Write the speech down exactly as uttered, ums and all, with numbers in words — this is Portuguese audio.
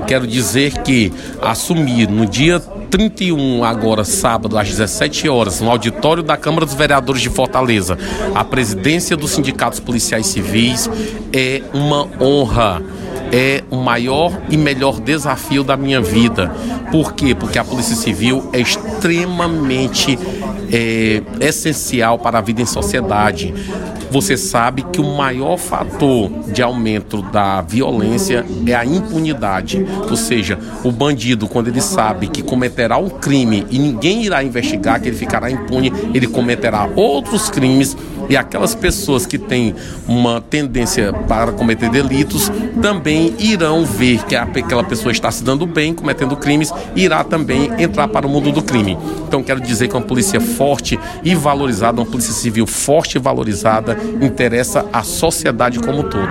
quero dizer que assumir no dia trinta e um, agora sábado, às dezessete horas, no auditório da Câmara dos Vereadores de Fortaleza, a presidência dos sindicatos policiais civis é uma honra. É o maior e melhor desafio da minha vida. Por quê? Porque a Polícia Civil é extremamente é, essencial para a vida em sociedade. Você sabe que o maior fator de aumento da violência é a impunidade. Ou seja, o bandido, quando ele sabe que cometerá um crime e ninguém irá investigar, que ele ficará impune, ele cometerá outros crimes. E aquelas pessoas que têm uma tendência para cometer delitos também irão ver que aquela pessoa está se dando bem, cometendo crimes, e irá também entrar para o mundo do crime. Então quero dizer que uma polícia forte e valorizada, uma polícia civil forte e valorizada, interessa à sociedade como um todo.